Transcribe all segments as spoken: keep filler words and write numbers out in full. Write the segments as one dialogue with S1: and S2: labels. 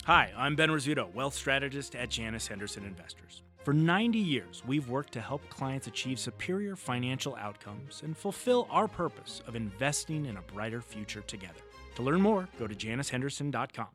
S1: Hi, I'm Ben Rizzuto, wealth strategist at Janus Henderson Investors. For ninety years, we've worked to help clients achieve superior financial outcomes and fulfill our purpose of investing in a brighter future together. To learn more, go to janus henderson dot com.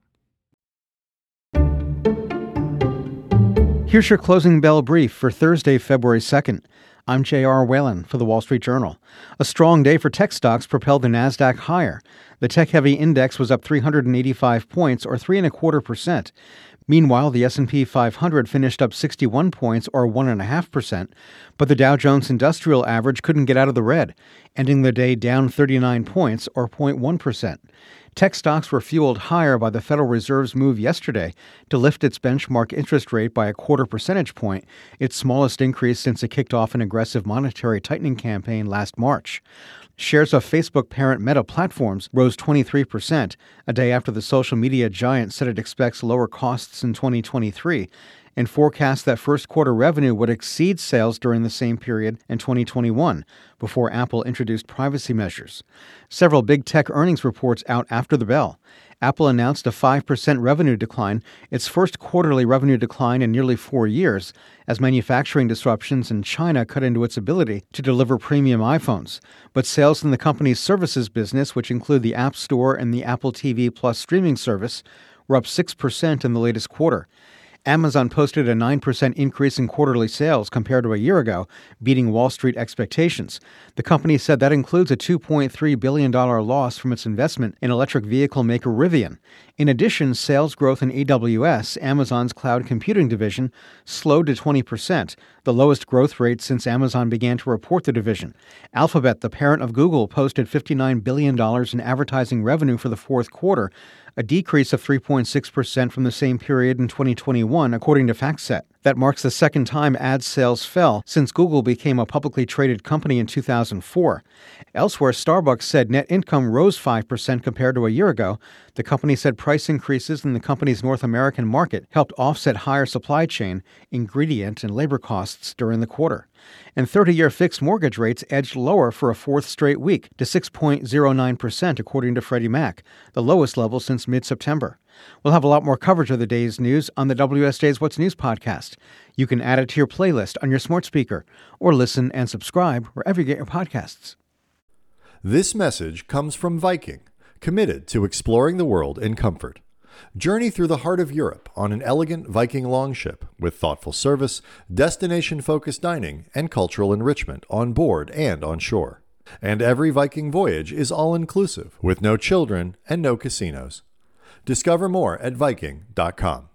S2: Here's your closing bell brief for Thursday, February second. I'm J R. Whalen for The Wall Street Journal. A strong day for tech stocks propelled the NASDAQ higher. The tech-heavy index was up three hundred eighty-five points, or three and a quarter percent. Meanwhile, the S and P five hundred finished up sixty-one points, or one and a half percent, but the Dow Jones Industrial Average couldn't get out of the red, ending the day down thirty-nine points, or zero point one percent. Tech stocks were fueled higher by the Federal Reserve's move yesterday to lift its benchmark interest rate by a quarter percentage point, its smallest increase since it kicked off an aggressive monetary tightening campaign last March. Shares of Facebook parent Meta Platforms rose twenty-three percent, a day after the social media giant said it expects lower costs in twenty twenty-three, and forecast that first quarter revenue would exceed sales during the same period in twenty twenty-one, before Apple introduced privacy measures. Several big tech earnings reports out after the bell. Apple announced a five percent revenue decline, its first quarterly revenue decline in nearly four years, as manufacturing disruptions in China cut into its ability to deliver premium iPhones. But sales in the company's services business, which include the App Store and the Apple T V Plus streaming service, were up six percent in the latest quarter. Amazon posted a nine percent increase in quarterly sales compared to a year ago, beating Wall Street expectations. The company said that includes a two point three billion dollars loss from its investment in electric vehicle maker Rivian. In addition, sales growth in A W S, Amazon's cloud computing division, slowed to twenty percent, the lowest growth rate since Amazon began to report the division. Alphabet, the parent of Google, posted fifty-nine billion dollars in advertising revenue for the fourth quarter, a decrease of three point six percent from the same period in twenty twenty-one, according to FactSet. That marks the second time ad sales fell since Google became a publicly traded company in two thousand four. Elsewhere, Starbucks said net income rose five percent compared to a year ago. The company said price increases in the company's North American market helped offset higher supply chain, ingredient, and labor costs during the quarter. And thirty-year fixed mortgage rates edged lower for a fourth straight week to six point zero nine percent, according to Freddie Mac, the lowest level since mid-September. We'll have a lot more coverage of the day's news on the W S J's What's News podcast. You can add it to your playlist on your smart speaker or listen and subscribe wherever you get your podcasts.
S3: This message comes from Viking, committed to exploring the world in comfort. Journey through the heart of Europe on an elegant Viking longship with thoughtful service, destination-focused dining, and cultural enrichment on board and on shore. And every Viking voyage is all-inclusive with no children and no casinos. Discover more at Viking dot com.